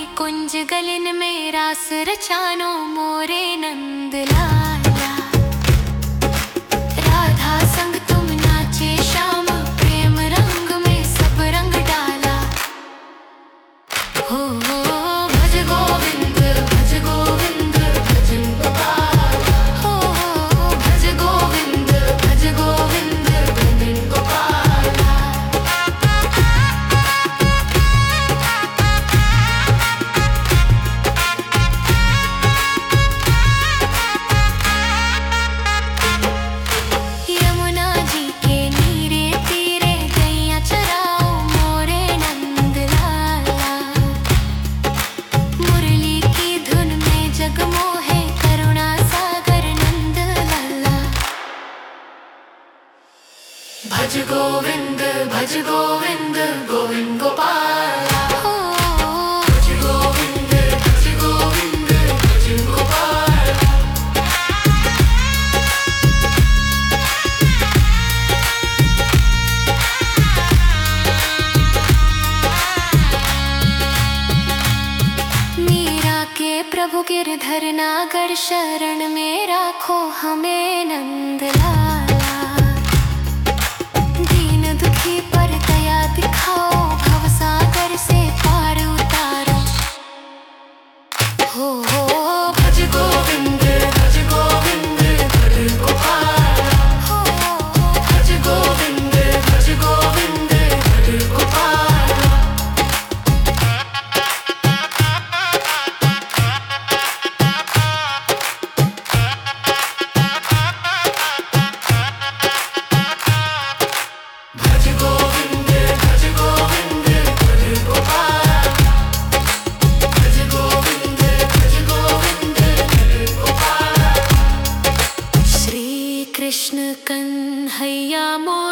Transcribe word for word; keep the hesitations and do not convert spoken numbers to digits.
कुंज गलिन में रास रचानो मोरे नंद लाला। राधा संग तुम नाचे श्याम, प्रेम रंग में सब रंग डाला। हो हो भज गोविंद भज गोविंद भजन गोपाल। हो हो भज गोविंद भज गोविंद भजन गोपाल। यमुना जी के नीरे तीरे गैया चराओ मोरे नंद लाला। मुरली की धुन में जगमोहे करुणा सागर नंद लाला। भज गोविंद भज गोविंद गोविंद गोपाल। हो भज गोविंद भज गोविंद भजन गोपाल। मीरा के प्रभु गिरधर नागर शरण में राखो हमें नंद लाला। दीन दुखी पर दया दिखाओ, भवसागर से पार उतारो। हो हो भज गोविंद भज गोविंद भजन गोपाल। हो हो भज गोविंद भज गोविंद भजन गोपाल। भज गोविंद भज गोविंद भजन गोपाल। भज गोविंद भज गोविंद भजन गोपाल। श्री कृष्ण कन्हैया मोरे